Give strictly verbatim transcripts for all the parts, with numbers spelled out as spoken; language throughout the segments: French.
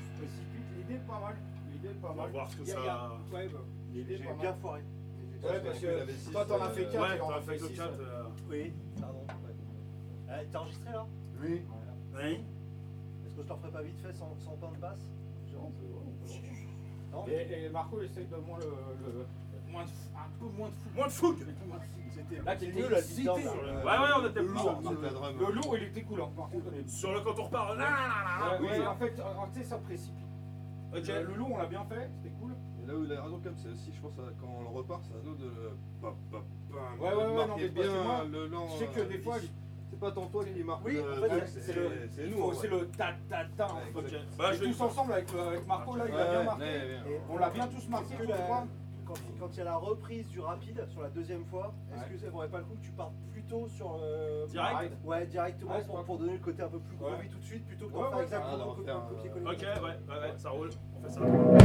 se précipite. L'idée est pas mal. L'idée est pas On va mal. voir ce que Il y a- ça- il y a- Ouais, bah, l'idée est J'ai pas bien mal. foiré. Ouais, parce que toi t'en as fait quatre Ouais, et on t'en en as fait fait que six. quatre. euh, Oui, pardon. Ouais. T'es enregistré là? Oui. Oui. Est-ce que je t'en ferai pas vite fait sans, sans pain de basse? Non, on peut- on peut- Non. Et, et Marco essaye de moins le, le moins de, un peu moins de fou. Moins de fougue. C'était Là, c'est t'étais mieux la excité. distance. Ouais, ouais, on était Le plus lourd, sur- C'est la drum. Le lourd, il était cool. Hein. Par contre, on est- Sur le quand on repart. Là, là, là, là, Ouais, oui. ouais, en fait, en- tu sais, ça précipite. Ok. Le, le lourd, on l'a bien fait, c'était cool. Et là où il a raison, comme c'est aussi, je pense, à- quand on le repart, c'est à nous de le. Pop, pop, pop, Ouais, ouais, ouais, non, marquer mais parce que bien moi, le lent. Je sais que des fois, ici. C'est pas tant toi qui marque Oui, le. en fait, truc, c'est le- c'est il nous. faut- en c'est vrai. le ta ta ta. en Ouais, fait. Ok. exact. Bah, Et je vais tous ensemble avec, le- avec Marco, là, il a Ouais, bien ouais, marqué. ouais, ouais. On l'a bien tous marqué, Que tous la- les trois. Quand, quand il y a la reprise du rapide sur la deuxième fois, est-ce Ouais. que ça vaudrait pas le coup que tu partes plutôt sur le. Direct. Ouais, directement Ouais, c'est pour, pas pour donner le côté un peu plus Ouais. groovy tout de suite plutôt que Ouais, d'en faire ouais, exactement ah, un d'en co- faire, un copier-coller. Ok, ouais, ouais, ouais, ça roule. On fait ça.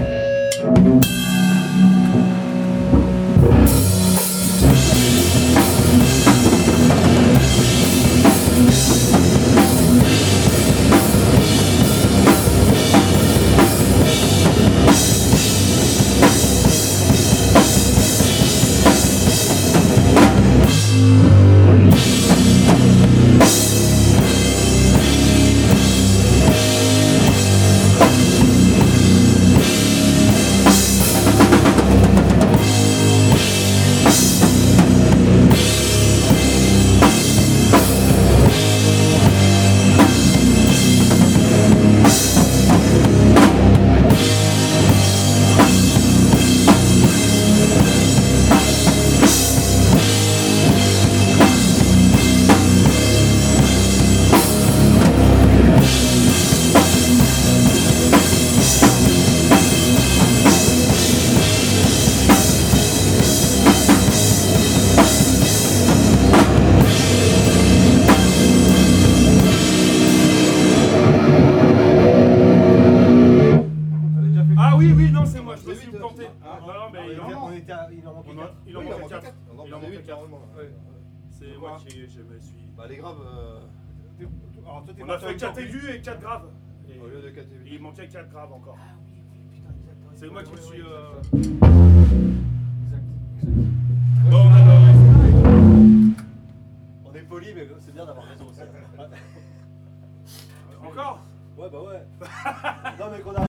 T'avais déjà fait- Ah oui, oui, non, c'est moi, je me C'est suis vite, planté. ah, Non, non, mais Ah, il il, en était- non. on était à- il en manquait on en- quatre. il en Oui, manquait quatre. quatre. Il On en en faisait manquait huit, quatre. normalement. Ouais. C'est Pourquoi moi qui je me suis. Bah, les graves, euh, Alors, toi, t'es On a parti fait quatre aujourd'hui. aigus et quatre graves. Et au lieu de quatre et huit. il manquait quatre graves encore. Ah oui, oui, putain, exact. C'est moi qui me Ouais, suis. ouais, euh, exact, exact. Exact. Bon, on a adoré. On est poli, mais c'est bien d'avoir raison aussi. Encore Ouais, bah ouais. Non, mais qu'on a.